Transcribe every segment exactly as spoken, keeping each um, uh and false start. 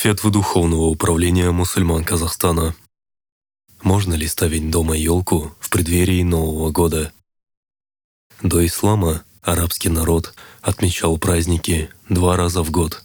Ответы Духовного управления мусульман Казахстана. Можно ли ставить дома елку в преддверии Нового года? До ислама арабский народ отмечал праздники два раза в год.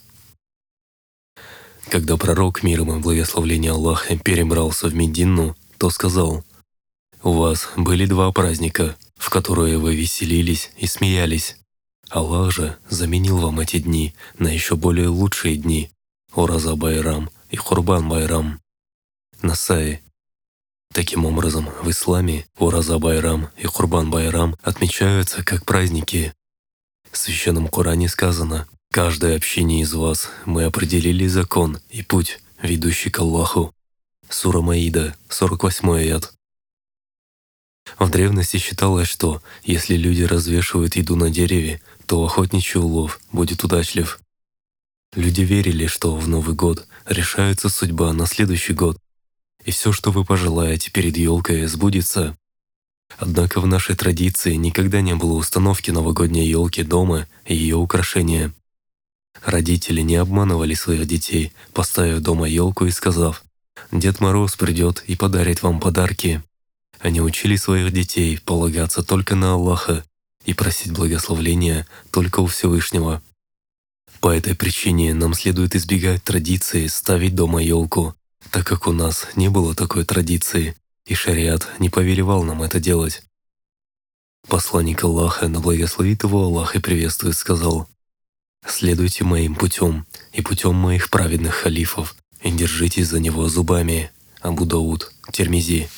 Когда пророк, мир ему и благословение Аллаха, перебрался в Медину, то сказал: «У вас были два праздника, в которые вы веселились и смеялись. Аллах же заменил вам эти дни на еще более лучшие дни — Ураза Байрам и Хурбан Байрам». Насаи. Таким образом, в исламе Ураза Байрам и Хурбан Байрам отмечаются как праздники. В Священном Коране сказано: «Каждой общине из вас мы определили закон и путь, ведущий к Аллаху». Сура Маида, сорок восьмой аят. В древности считалось, что если люди развешивают еду на дереве, то охотничий улов будет удачлив. Люди верили, что в Новый год решается судьба на следующий год, и все, что вы пожелаете перед елкой, сбудется. Однако в нашей традиции никогда не было установки новогодней елки дома и ее украшения. Родители не обманывали своих детей, поставив дома елку и сказав: «Дед Мороз придет и подарит вам подарки». Они учили своих детей полагаться только на Аллаха и просить благословения только у Всевышнего. По этой причине нам следует избегать традиции ставить дома елку, так как у нас не было такой традиции, и шариат не повелевал нам это делать. Посланник Аллаха, да благословит его Аллах и приветствует, сказал: «Следуйте моим путем и путем моих праведных халифов, и держитесь за него зубами». Абу Дауд, Тирмизи.